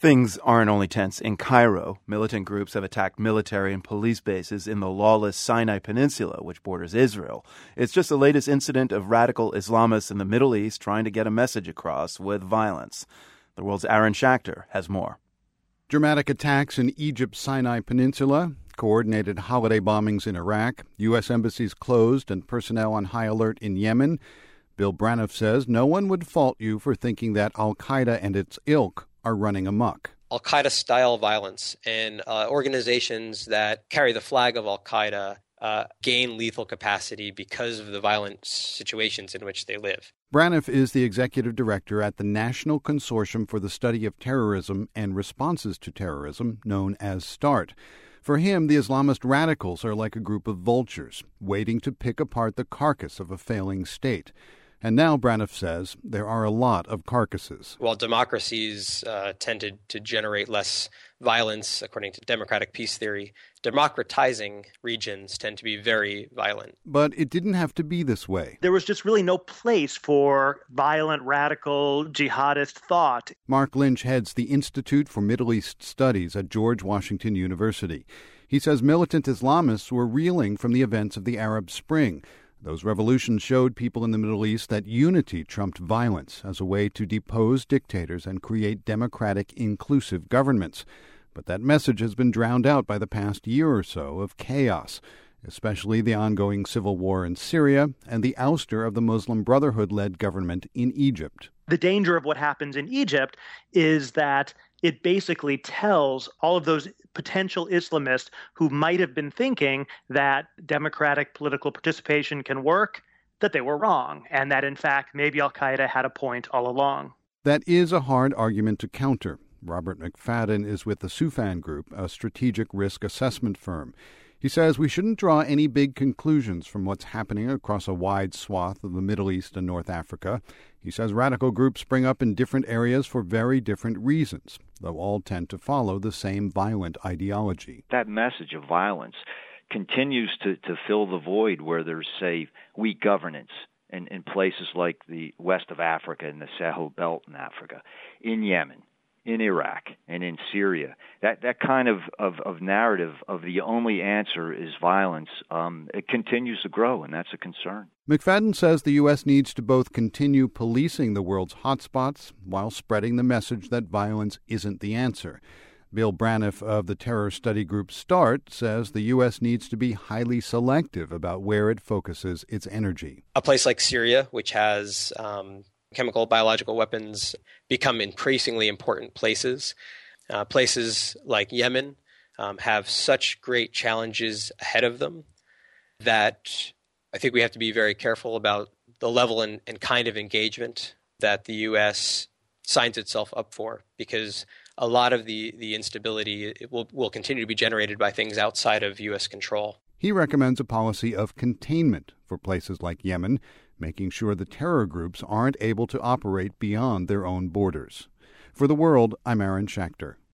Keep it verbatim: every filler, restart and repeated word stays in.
Things aren't only tense in Cairo. Militant groups have attacked military and police bases in the lawless Sinai Peninsula, which borders Israel. It's just the latest incident of radical Islamists in the Middle East trying to get a message across with violence. The World's Aaron Schachter has more. Dramatic attacks in Egypt's Sinai Peninsula, coordinated holiday bombings in Iraq, U S embassies closed and personnel on high alert in Yemen. Bill Braniff says no one would fault you for thinking that al-Qaeda and its ilk are running amok. Al-Qaeda-style violence and uh, organizations that carry the flag of Al-Qaeda uh, gain lethal capacity because of the violent situations in which they live. Braniff is the executive director at the National Consortium for the Study of Terrorism and Responses to Terrorism, known as START. For him, the Islamist radicals are like a group of vultures, waiting to pick apart the carcass of a failing state. And now, Braniff says, there are a lot of carcasses. While democracies uh, tended to generate less violence, according to democratic peace theory, democratizing regions tend to be very violent. But it didn't have to be this way. There was just really no place for violent, radical, jihadist thought. Mark Lynch heads the Institute for Middle East Studies at George Washington University. He says militant Islamists were reeling from the events of the Arab Spring. Those revolutions showed people in the Middle East that unity trumped violence as a way to depose dictators and create democratic, inclusive governments. But that message has been drowned out by the past year or so of chaos, especially the ongoing civil war in Syria and the ouster of the Muslim Brotherhood-led government in Egypt. The danger of what happens in Egypt is that it basically tells all of those potential Islamists who might have been thinking that democratic political participation can work, that they were wrong, and that, in fact, maybe al-Qaeda had a point all along. That is a hard argument to counter. Robert McFadden is with the Soufan Group, a strategic risk assessment firm. He says we shouldn't draw any big conclusions from what's happening across a wide swath of the Middle East and North Africa. He says radical groups spring up in different areas for very different reasons, though all tend to follow the same violent ideology. That message of violence continues to, to fill the void where there's, say, weak governance in, in places like the west of Africa and the Sahel Belt in Africa, in Yemen, in Iraq, and in Syria. That that kind of, of, of narrative of the only answer is violence, um, it continues to grow, and that's a concern. McFadden says the U S needs to both continue policing the world's hotspots while spreading the message that violence isn't the answer. Bill Braniff of the terror study group START says the U S needs to be highly selective about where it focuses its energy. A place like Syria, which has um, chemical, biological weapons, become increasingly important places. Uh, places like Yemen um, have such great challenges ahead of them that I think we have to be very careful about the level and, and kind of engagement that the U S signs itself up for, because a lot of the, the instability it will, will continue to be generated by things outside of U S control. He recommends a policy of containment for places like Yemen, making sure the terror groups aren't able to operate beyond their own borders. For The World, I'm Aaron Schachter.